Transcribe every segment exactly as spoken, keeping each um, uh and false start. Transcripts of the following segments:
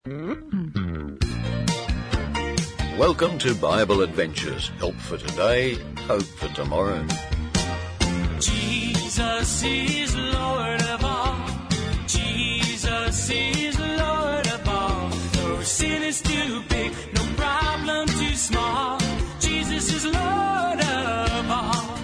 Welcome to Bible Adventures. Help for today, hope for tomorrow. Jesus is Lord of all. Jesus is Lord of all. No sin is too big, no problem too small. Jesus is Lord of all.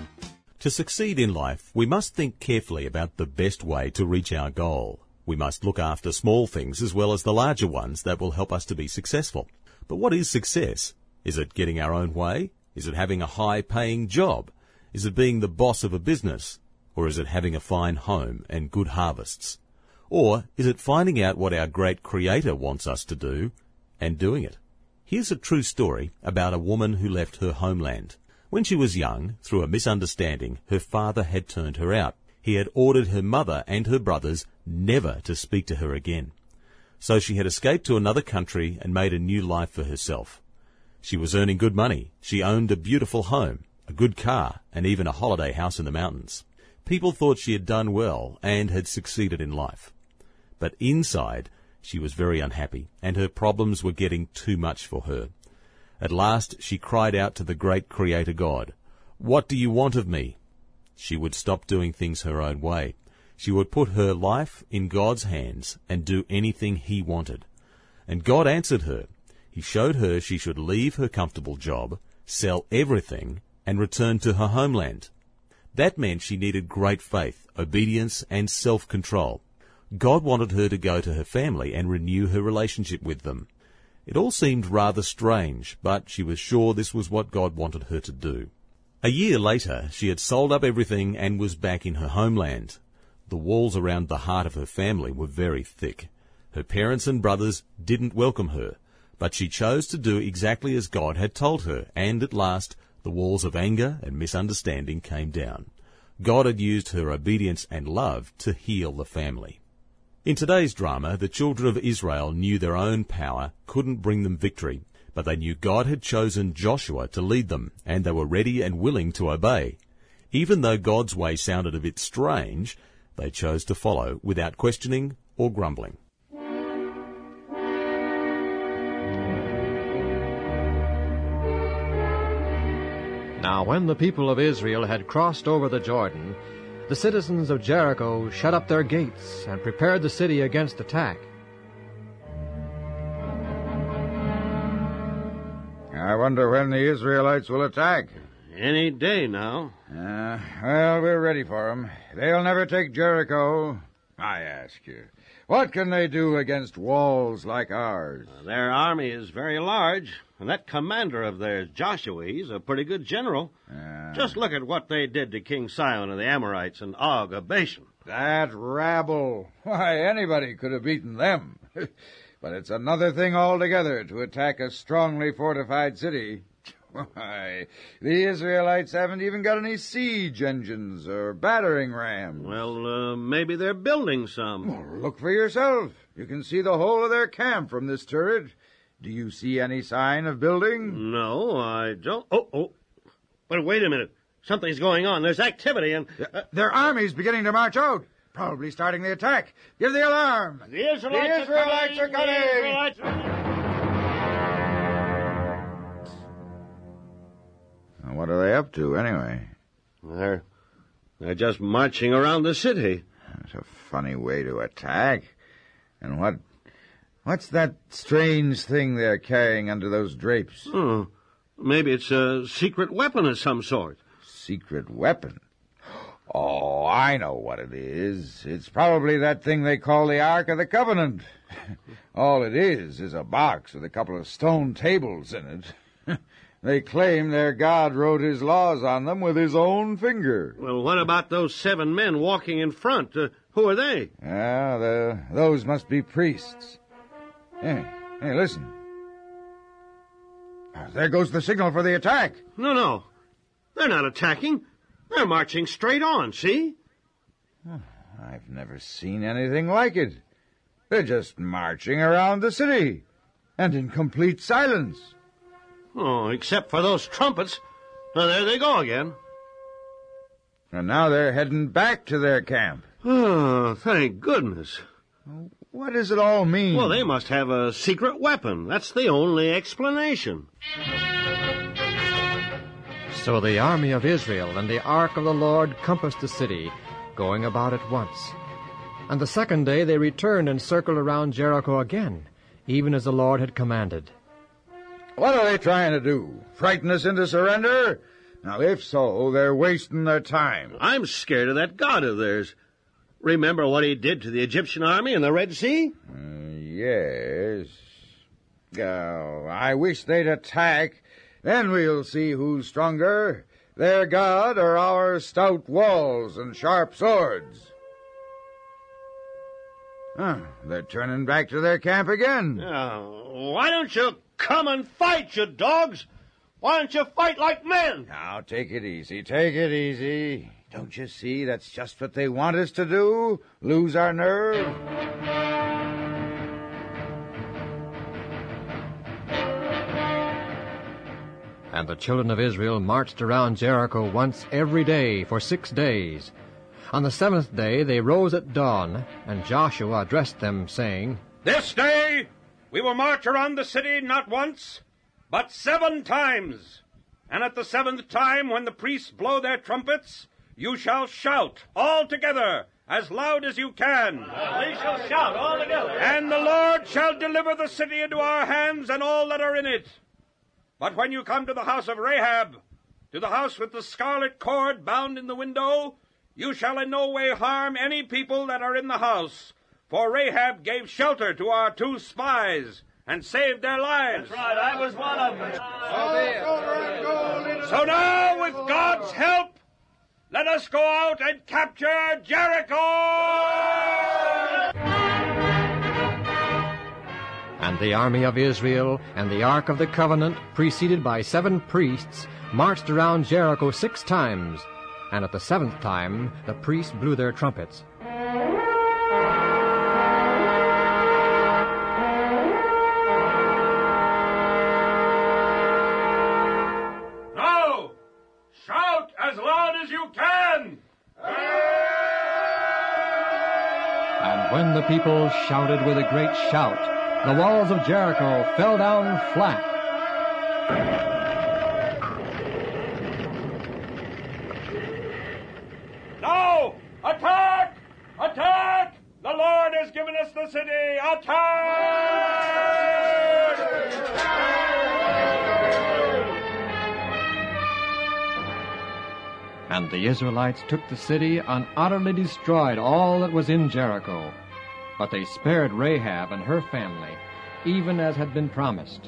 To succeed in life, we must think carefully about the best way to reach our goal. We must look after small things as well as the larger ones that will help us to be successful. But what is success? Is it getting our own way? Is it having a high-paying job? Is it being the boss of a business? Or is it having a fine home and good harvests? Or is it finding out what our great Creator wants us to do and doing it? Here's a true story about a woman who left her homeland. When she was young, through a misunderstanding, her father had turned her out. He had ordered her mother and her brothers never to speak to her again. So she had escaped to another country and made a new life for herself. She was earning good money. She owned a beautiful home, a good car, and even a holiday house in the mountains. People thought she had done well and had succeeded in life. But inside, she was very unhappy, and her problems were getting too much for her. At last, she cried out to the great Creator God, "What do you want of me?" She would stop doing things her own way. She would put her life in God's hands and do anything He wanted. And God answered her. He showed her she should leave her comfortable job, sell everything, and return to her homeland. That meant she needed great faith, obedience, and self-control. God wanted her to go to her family and renew her relationship with them. It all seemed rather strange, but she was sure this was what God wanted her to do. A year later, she had sold up everything and was back in her homeland. The walls around the heart of her family were very thick. Her parents and brothers didn't welcome her, but she chose to do exactly as God had told her, and at last the walls of anger and misunderstanding came down. God had used her obedience and love to heal the family. In today's drama, the children of Israel knew their own power couldn't bring them victory, but they knew God had chosen Joshua to lead them, and they were ready and willing to obey. Even though God's way sounded a bit strange, they chose to follow without questioning or grumbling. Now when the people of Israel had crossed over the Jordan, the citizens of Jericho shut up their gates and prepared the city against attack. I wonder when the Israelites will attack. Any day now. Uh, well, we're ready for them. They'll never take Jericho. I ask you, what can they do against walls like ours? Uh, their army is very large, and that commander of theirs, Joshua, he's a pretty good general. Uh, Just look at what they did to King Sihon of the Amorites and Og of Bashan. That rabble. Why, anybody could have beaten them. But it's another thing altogether to attack a strongly fortified city. Why, the Israelites haven't even got any siege engines or battering rams. Well, uh, maybe they're building some. Well, look for yourself. You can see the whole of their camp from this turret. Do you see any sign of building? No, I don't. Oh, oh. But wait a minute. Something's going on. There's activity and... Uh, their army's beginning to march out. Probably starting the attack. Give the alarm. The Israelites, the Israelites are are coming. coming. The Israelites are... What are they up to, anyway? They're, they're just marching around the city. That's a funny way to attack. And what... What's that strange thing they're carrying under those drapes? Oh, maybe it's a secret weapon of some sort. Secret weapon? Oh, I know what it is. It's probably that thing they call the Ark of the Covenant. All it is is a box with a couple of stone tables in it. They claim their God wrote his laws on them with his own finger. Well, what about those seven men walking in front? Uh, who are they? Ah, the, those must be priests. Hey, hey, listen. There goes the signal for the attack. No, no. They're not attacking. They're marching straight on, see? Oh, I've never seen anything like it. They're just marching around the city, and in complete silence. Oh, except for those trumpets. Oh, there they go again. And now they're heading back to their camp. Oh, thank goodness. What does it all mean? Well, they must have a secret weapon. That's the only explanation. So the army of Israel and the ark of the Lord compassed the city, going about at once. And the second day they returned and circled around Jericho again, even as the Lord had commanded. What are they trying to do? Frighten us into surrender? Now, if so, they're wasting their time. I'm scared of that God of theirs. Remember what he did to the Egyptian army in the Red Sea? Uh, yes. Uh, I wish they'd attack. Then we'll see who's stronger, their God or our stout walls and sharp swords. Huh, they're turning back to their camp again. Oh, why don't you come and fight, you dogs? Why don't you fight like men? Now, take it easy, take it easy. Don't you see that's just what they want us to do? Lose our nerve? And the children of Israel marched around Jericho once every day for six days. On the seventh day they rose at dawn, and Joshua addressed them, saying, This day we will march around the city not once, but seven times. And at the seventh time, when the priests blow their trumpets, you shall shout all together, as loud as you can. We shall shout all together. And the Lord shall deliver the city into our hands and all that are in it. But when you come to the house of Rahab, to the house with the scarlet cord bound in the window, you shall in no way harm any people that are in the house. For Rahab gave shelter to our two spies and saved their lives. That's right, I was one of them. So now, with God's help, let us go out and capture Jericho! And the army of Israel and the ark of the covenant, preceded by seven priests, marched around Jericho six times. And at the seventh time the priests blew their trumpets. Now, shout as loud as you can! And when the people shouted with a great shout, the walls of Jericho fell down flat. Now, attack! Attack! The Lord has given us the city! Attack! And the Israelites took the city and utterly destroyed all that was in Jericho. But they spared Rahab and her family, even as had been promised.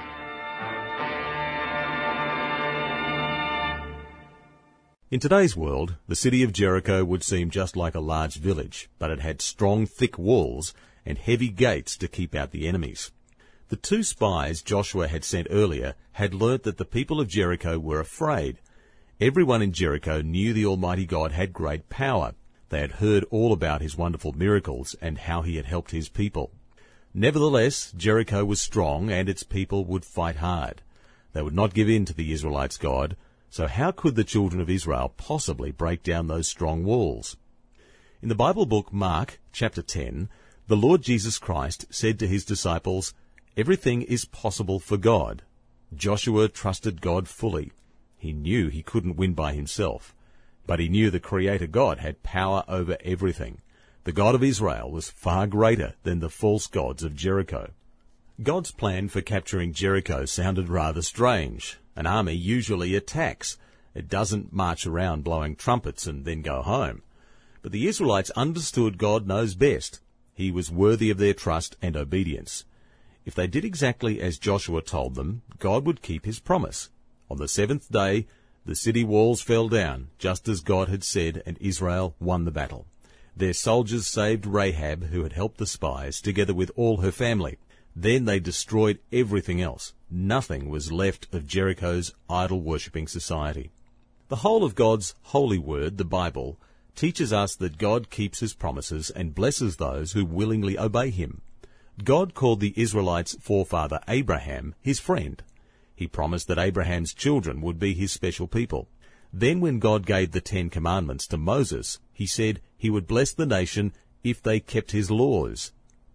In today's world, the city of Jericho would seem just like a large village, but it had strong, thick walls and heavy gates to keep out the enemies. The two spies Joshua had sent earlier had learnt that the people of Jericho were afraid. Everyone in Jericho knew the Almighty God had great power. They had heard all about his wonderful miracles and how he had helped his people. Nevertheless, Jericho was strong and its people would fight hard. They would not give in to the Israelites' God, so how could the children of Israel possibly break down those strong walls? In the Bible book Mark, chapter ten, the Lord Jesus Christ said to his disciples, "Everything is possible for God." Joshua trusted God fully. He knew he couldn't win by himself, but he knew the Creator God had power over everything. The God of Israel was far greater than the false gods of Jericho. God's plan for capturing Jericho sounded rather strange. An army usually attacks. It doesn't march around blowing trumpets and then go home. But the Israelites understood God knows best. He was worthy of their trust and obedience. If they did exactly as Joshua told them, God would keep his promise. On the seventh day, the city walls fell down, just as God had said, and Israel won the battle. Their soldiers saved Rahab, who had helped the spies, together with all her family. Then they destroyed everything else. Nothing was left of Jericho's idol-worshipping society. The whole of God's holy word, the Bible, teaches us that God keeps his promises and blesses those who willingly obey him. God called the Israelites' forefather Abraham his friend. He promised that Abraham's children would be his special people. Then when God gave the Ten Commandments to Moses, he said he would bless the nation if they kept his laws.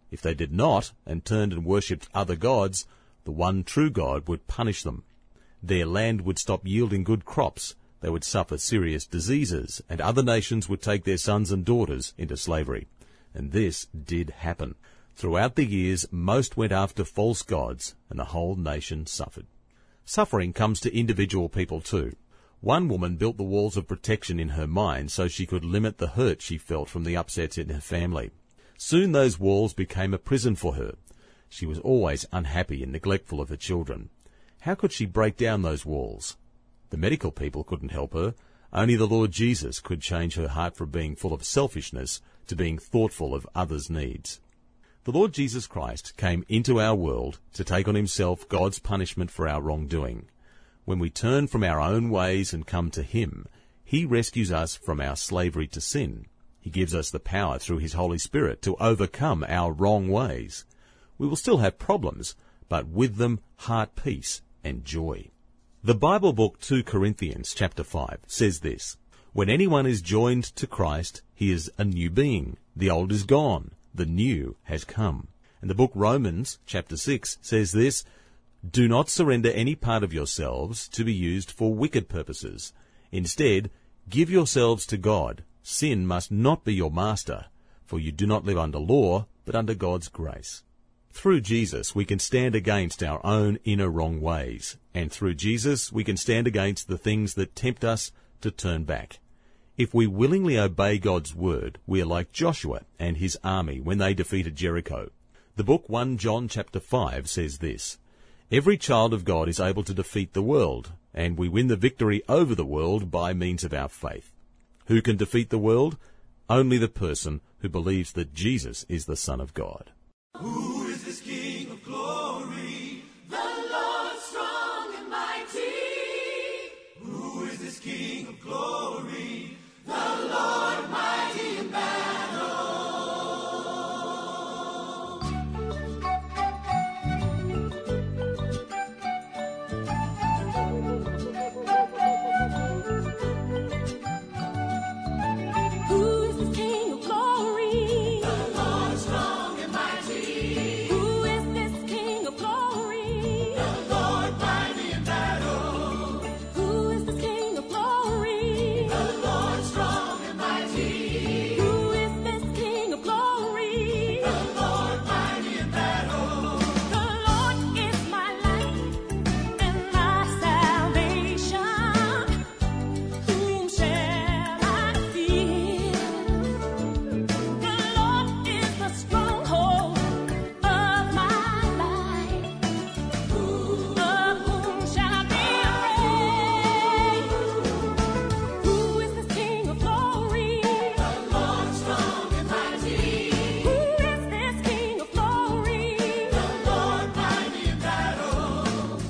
If they did not, and turned and worshipped other gods, the one true God would punish them. Their land would stop yielding good crops, they would suffer serious diseases, and other nations would take their sons and daughters into slavery. And this did happen. Throughout the years, most went after false gods, and the whole nation suffered. Suffering comes to individual people too. One woman built the walls of protection in her mind so she could limit the hurt she felt from the upsets in her family. Soon those walls became a prison for her. She was always unhappy and neglectful of her children. How could she break down those walls? The medical people couldn't help her. Only the Lord Jesus could change her heart from being full of selfishness to being thoughtful of others' needs. The Lord Jesus Christ came into our world to take on himself God's punishment for our wrongdoing. When we turn from our own ways and come to him, he rescues us from our slavery to sin. He gives us the power through his Holy Spirit to overcome our wrong ways. We will still have problems, but with them heart peace and joy. The Bible book two Corinthians chapter five says this, "When anyone is joined to Christ, he is a new being. The old is gone, the new has come." And the book Romans chapter six says this, "Do not surrender any part of yourselves to be used for wicked purposes. Instead, give yourselves to God. Sin must not be your master, for you do not live under law, but under God's grace." Through Jesus, we can stand against our own inner wrong ways, and through Jesus, we can stand against the things that tempt us to turn back. If we willingly obey God's word, we are like Joshua and his army when they defeated Jericho. The book First John chapter five says this, "Every child of God is able to defeat the world, and we win the victory over the world by means of our faith." Who can defeat the world? Only the person who believes that Jesus is the Son of God. Who is this King of glory? The Lord strong and mighty. Who is this King of glory? The Lord mighty in battle. Who is this King of glory? The Lord strong and mighty. Who is this King of glory? The Lord mighty in battle. Who is this King of glory? The Lord strong and mighty. Who is this King of glory? The Lord mighty in battle. The Lord is my light and my salvation. Whom shall I fear? The Lord is the stronghold of my life. Of whom shall I be afraid? Who is this King of glory? The Lord strong and mighty. Who is this King of glory? The Lord mighty in battle.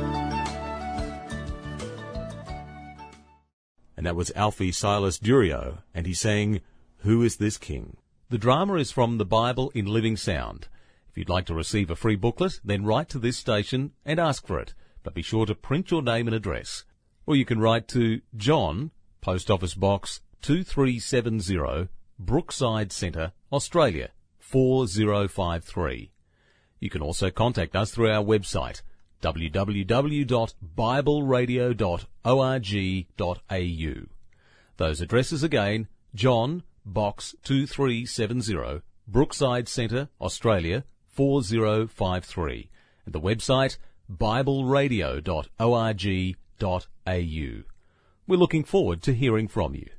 And that was Alfie Silas Durio, and he sang, "Who is this King?" The drama is from the Bible in Living Sound. If you'd like to receive a free booklet, then write to this station and ask for it. But be sure to print your name and address. Or you can write to John, Post Office Box two three seven zero, Brookside Centre, Australia, four zero five three. You can also contact us through our website, w w w dot bible radio dot org dot a u. Those addresses again, John, Box two three seven zero, Brookside Centre, Australia, four zero five three, and the website, bible radio dot org dot a u. We're looking forward to hearing from you.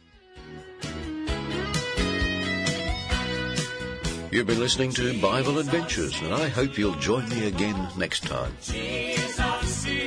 You've been listening to Bible Adventures, and I hope you'll join me again next time. Jesus is